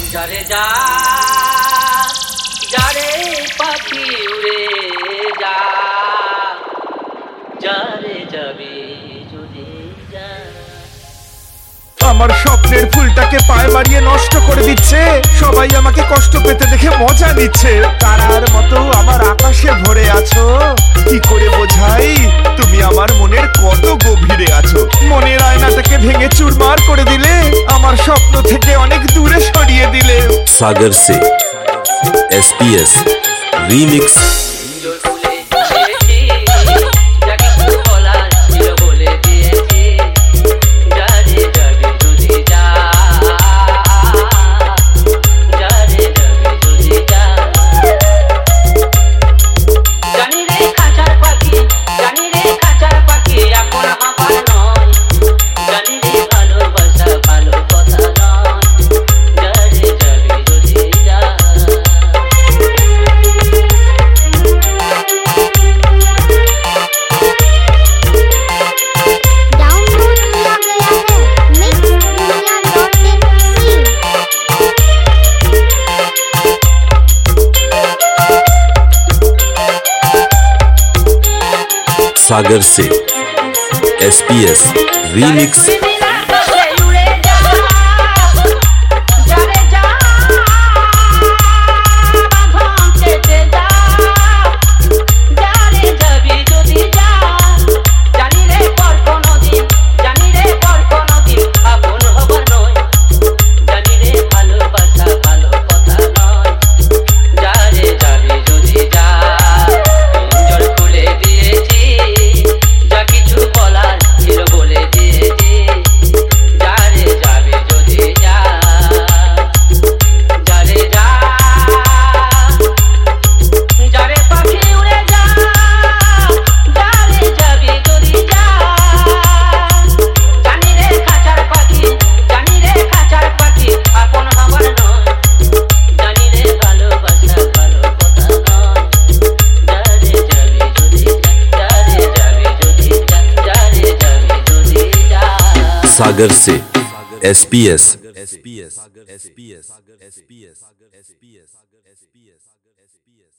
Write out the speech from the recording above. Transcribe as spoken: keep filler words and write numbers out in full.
যারে যা যারে পাখি উড়ে যা যারে যাবি যদি যা। আমার স্বপ্নের ফুলটাকে পায়ে মারিয়ে নষ্ট করে দিচ্ছে, সবাই আমাকে কষ্ট পেতে দেখে মজা নিচ্ছে। তারার মতো আমার আকাশে ভরে আছো, কি করে বোঝাই তুমি আমার মনের কত গভীরে আছো। মনের আয়নাটাকে ভেঙে চুরমার করে দিলে, আমার স্বপ্ন থেকে অনেক দূরে সরিয়ে দিলে। सागर से S P S remix. Sagar से S P S remix. Sagar से S P S S P S S P S S P S S P S S P S S P S.